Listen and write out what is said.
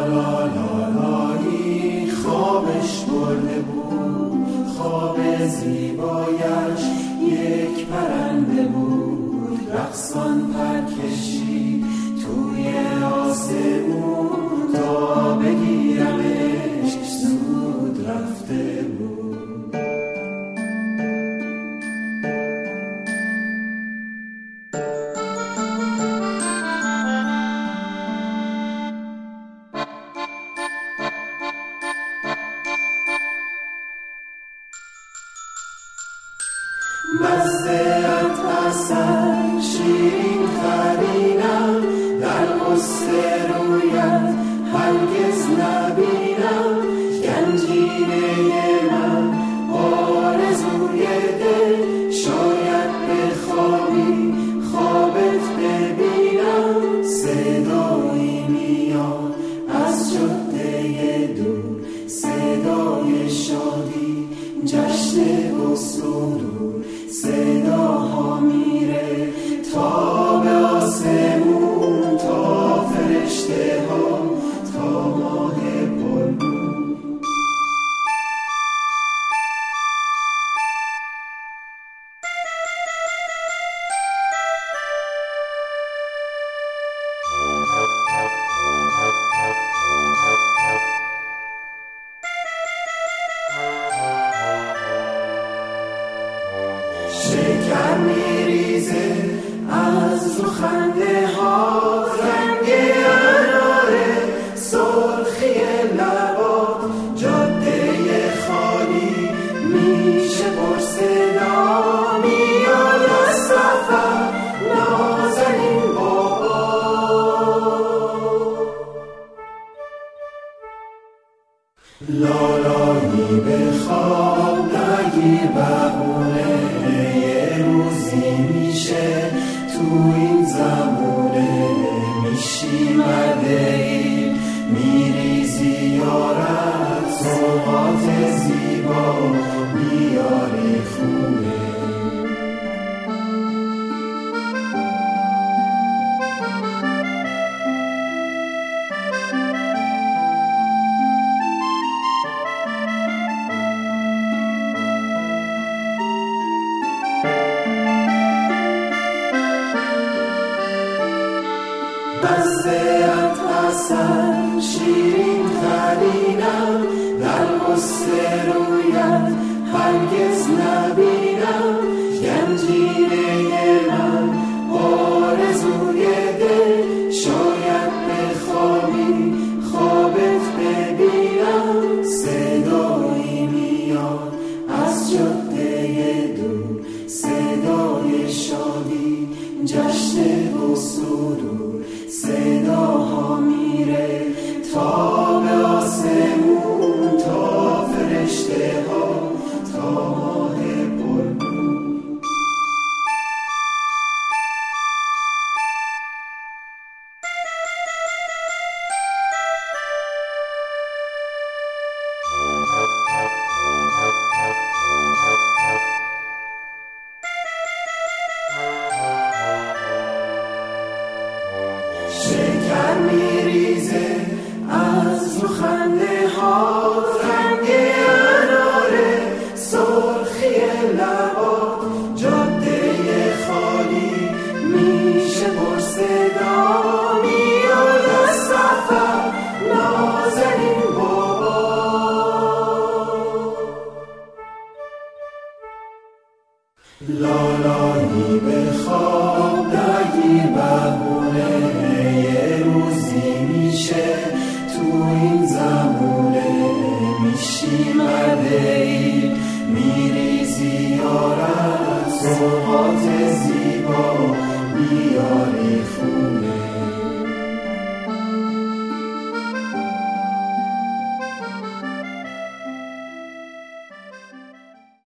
لالایی خوابش برده بود، خواب زیبایش یک پرنده بود، رقصان پر کشید توی آسمون، تا بگیرمش زود رفته بود. مزه‌ات اصل شیرین ترینم، در قصه رویت هرگز نبینم، گنجینه من آرزوی دل، شاید بخوابی خوابت ببینم، صدایی میاد از جاده دور، صدای شادی جشن و سرور، صداها میره تا به آسمون، تا فرشته ها، تا ماه پرنور. شکر میریزه از رو خنده ها، رنگ اناره سرخی لبات، جاده خالی میشه پر صدا، میاد از سفر نازنین بابا. لالایی به خواب نگیر بهونه، میشه تو این زمونه، میشی مردهی میریزی یارت، سوغات زیبا میاری خونه. مزه‌ات اصل شیرین ترینم، در قصه رویت هرگز نبینم، گنجینه من آرزوی دل، شاید بخوابی خوابت ببینم، صدایی میاد از جاده دور، صدای شادی جشن و سرور، صداها میره تا به آسمون، تا فرشته ها، تا ماه پرنور. شکر میریزه از رو خنده ها،